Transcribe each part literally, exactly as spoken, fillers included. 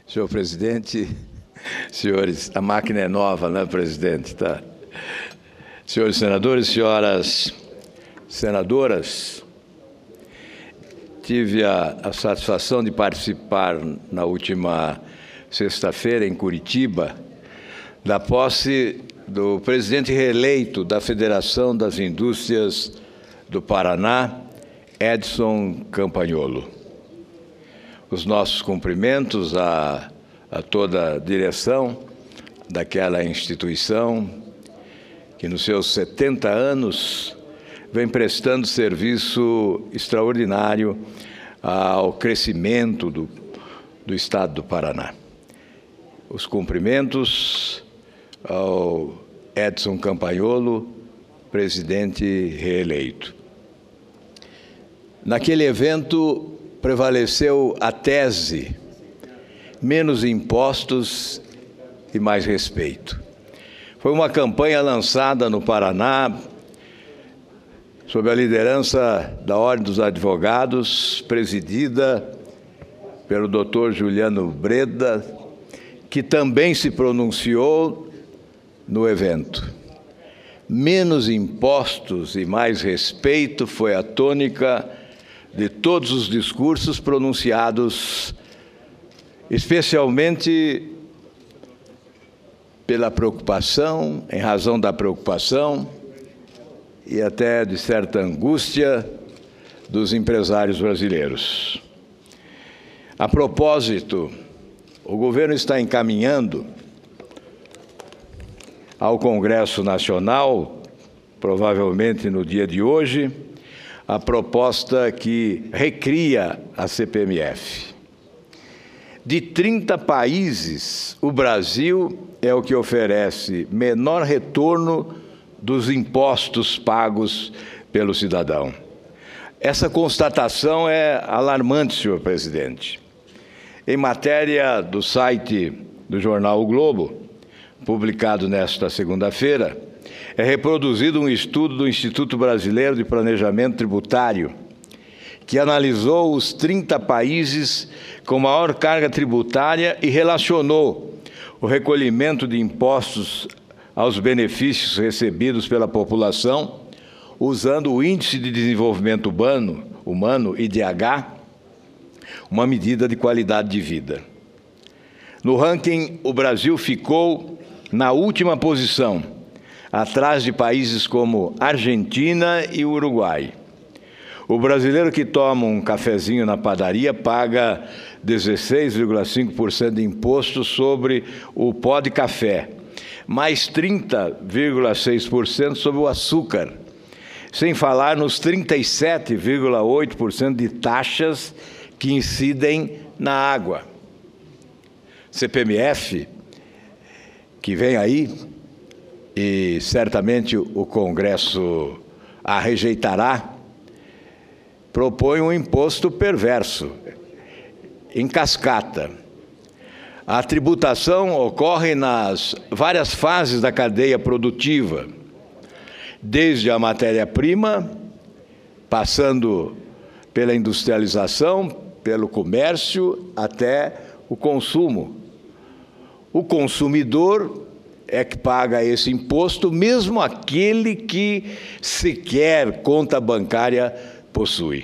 Senhor presidente, senhores, a máquina é nova, né, presidente? Tá? Senhores senadores, senhoras senadoras, tive a, a satisfação de participar na última sexta-feira em Curitiba da posse do presidente reeleito da Federação das Indústrias do Paraná, Edson Campagnolo. Os nossos cumprimentos a, a toda a direção daquela instituição que, nos seus setenta anos, vem prestando serviço extraordinário ao crescimento do, do Estado do Paraná. Os cumprimentos ao Edson Campagnolo, presidente reeleito. Naquele evento, prevaleceu a tese: menos impostos e mais respeito. Foi uma campanha lançada no Paraná sob a liderança da Ordem dos Advogados, presidida pelo doutor Juliano Breda, que também se pronunciou no evento. Menos impostos e mais respeito foi a tônica de todos os discursos pronunciados, especialmente pela preocupação, em razão da preocupação e até de certa angústia dos empresários brasileiros. A propósito, o governo está encaminhando ao Congresso Nacional, provavelmente no dia de hoje, a proposta que recria a C P M F. De trinta países, o Brasil é o que oferece menor retorno dos impostos pagos pelo cidadão. Essa constatação é alarmante, senhor presidente. Em matéria do site do jornal O Globo, publicado nesta segunda-feira, é reproduzido um estudo do Instituto Brasileiro de Planejamento Tributário, que analisou os trinta países com maior carga tributária e relacionou o recolhimento de impostos aos benefícios recebidos pela população, usando o Índice de Desenvolvimento Humano, humano I D H, uma medida de qualidade de vida. No ranking, o Brasil ficou na última posição, atrás de países como Argentina e Uruguai. O brasileiro que toma um cafezinho na padaria paga dezesseis vírgula cinco por cento de imposto sobre o pó de café, mais trinta vírgula seis por cento sobre o açúcar, sem falar nos trinta e sete vírgula oito por cento de taxas que incidem na água. C P M F, que vem aí, e certamente o Congresso a rejeitará, propõe um imposto perverso, em cascata. A tributação ocorre nas várias fases da cadeia produtiva, desde a matéria-prima, passando pela industrialização, pelo comércio, até o consumo. O consumidor é que paga esse imposto, mesmo aquele que sequer conta bancária possui.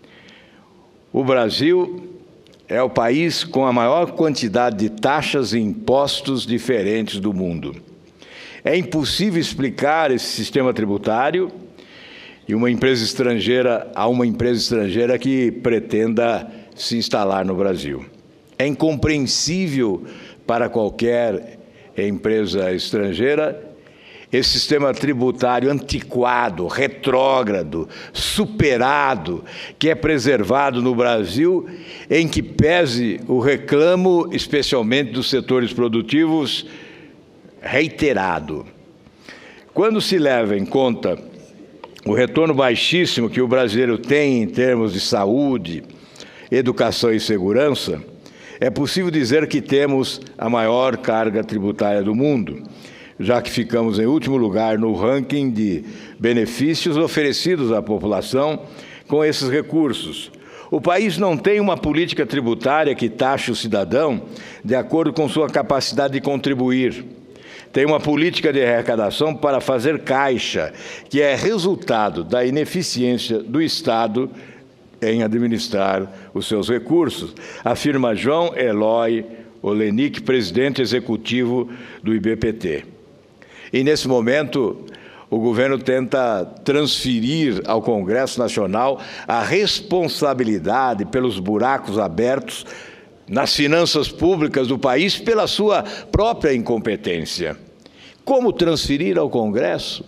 O Brasil é o país com a maior quantidade de taxas e impostos diferentes do mundo. É impossível explicar esse sistema tributário e uma empresa estrangeira a uma empresa estrangeira que pretenda se instalar no Brasil. É incompreensível para qualquer empresa estrangeira esse sistema tributário antiquado, retrógrado, superado, que é preservado no Brasil, em que pese o reclamo, especialmente dos setores produtivos, reiterado. Quando se leva em conta o retorno baixíssimo que o brasileiro tem em termos de saúde, educação e segurança, é possível dizer que temos a maior carga tributária do mundo, já que ficamos em último lugar no ranking de benefícios oferecidos à população com esses recursos, O país não tem uma política tributária que taxe o cidadão de acordo com sua capacidade de contribuir. Tem uma política de arrecadação para fazer caixa, que é resultado da ineficiência do Estado em administrar os seus recursos, afirma João Eloy Olenik, presidente executivo do I B P T. E, nesse momento, o governo tenta transferir ao Congresso Nacional a responsabilidade pelos buracos abertos nas finanças públicas do país pela sua própria incompetência. Como transferir ao Congresso?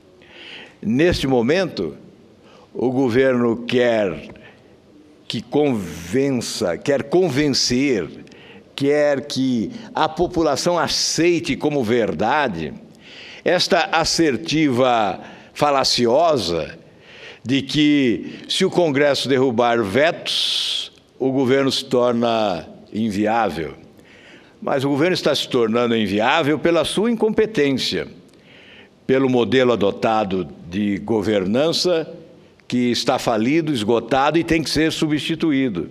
Neste momento, o governo quer que convença, quer convencer, quer que a população aceite como verdade esta assertiva falaciosa de que, se o Congresso derrubar vetos, o governo se torna inviável. Mas o governo está se tornando inviável pela sua incompetência, pelo modelo adotado de governança que está falido, esgotado e tem que ser substituído.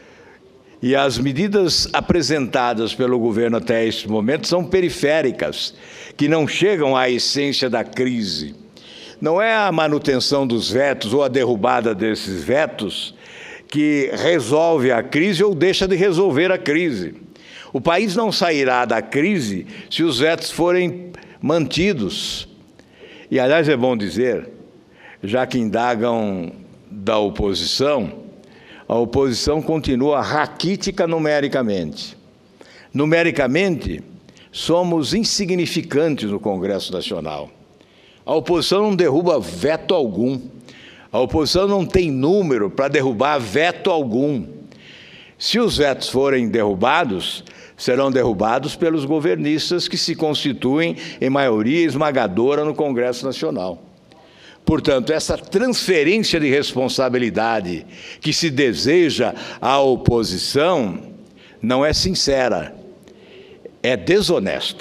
E as medidas apresentadas pelo governo até este momento são periféricas, que não chegam à essência da crise. Não é a manutenção dos vetos ou a derrubada desses vetos que resolve a crise ou deixa de resolver a crise. O país não sairá da crise se os vetos forem mantidos. E, aliás, é bom dizer, já que indagam da oposição, a oposição continua raquítica numericamente. Numericamente, somos insignificantes no Congresso Nacional. A oposição não derruba veto algum. A oposição não tem número para derrubar veto algum. Se os vetos forem derrubados, serão derrubados pelos governistas que se constituem em maioria esmagadora no Congresso Nacional. Portanto, essa transferência de responsabilidade que se deseja à oposição não é sincera, é desonesta.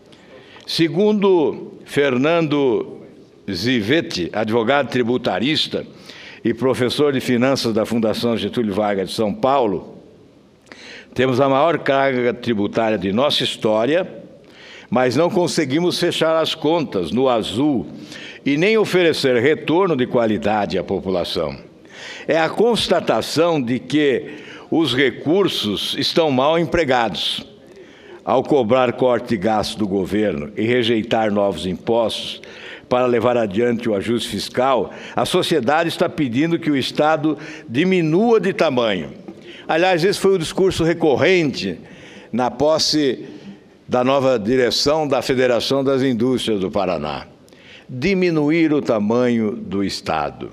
Segundo Fernando Zivetti, advogado tributarista e professor de finanças da Fundação Getúlio Vargas de São Paulo, temos a maior carga tributária de nossa história, mas não conseguimos fechar as contas no azul e nem oferecer retorno de qualidade à população. É a constatação de que os recursos estão mal empregados. Ao cobrar corte de gasto do governo e rejeitar novos impostos para levar adiante o ajuste fiscal, a sociedade está pedindo que o Estado diminua de tamanho. Aliás, esse foi o discurso recorrente na posse da nova direção da Federação das Indústrias do Paraná. Diminuir o tamanho do Estado.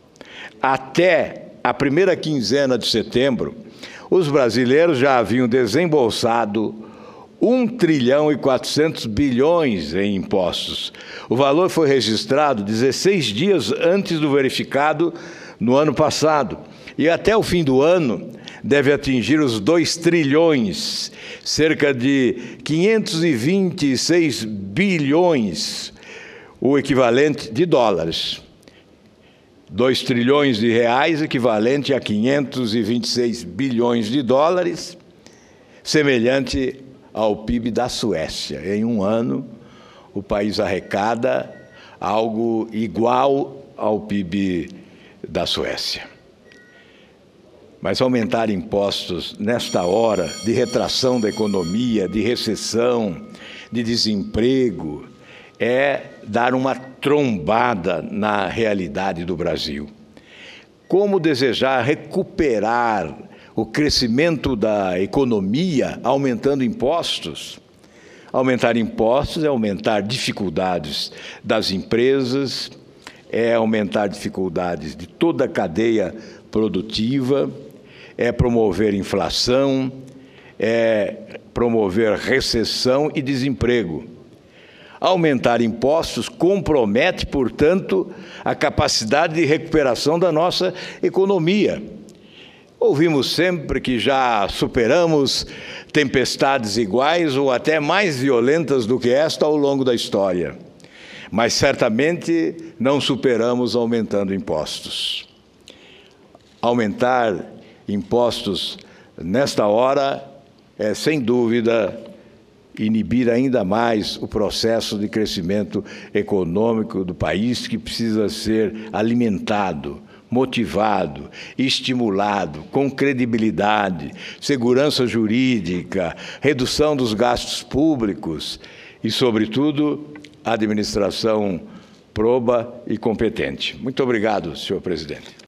Até a primeira quinzena de setembro, os brasileiros já haviam desembolsado um trilhão e quatrocentos bilhões em impostos. O valor foi registrado dezesseis dias antes do verificado no ano passado. E até o fim do ano deve atingir os dois trilhões, cerca de quinhentos e vinte e seis bilhões, o equivalente de dólares. dois trilhões de reais, equivalente a quinhentos e vinte e seis bilhões de dólares, semelhante ao P I B da Suécia. Em um ano, o país arrecada algo igual ao P I B da Suécia. Mas aumentar impostos nesta hora de retração da economia, de recessão, de desemprego, é dar uma trombada na realidade do Brasil. Como desejar recuperar o crescimento da economia aumentando impostos? Aumentar impostos é aumentar dificuldades das empresas, é aumentar dificuldades de toda a cadeia produtiva, é promover inflação, é promover recessão e desemprego. Aumentar impostos compromete, portanto, a capacidade de recuperação da nossa economia. Ouvimos sempre que já superamos tempestades iguais ou até mais violentas do que esta ao longo da história, mas certamente não superamos aumentando impostos. Aumentar impostos nesta hora é, sem dúvida, inibir ainda mais o processo de crescimento econômico do país, que precisa ser alimentado, motivado, estimulado, com credibilidade, segurança jurídica, redução dos gastos públicos e, sobretudo, administração proba e competente. Muito obrigado, senhor presidente.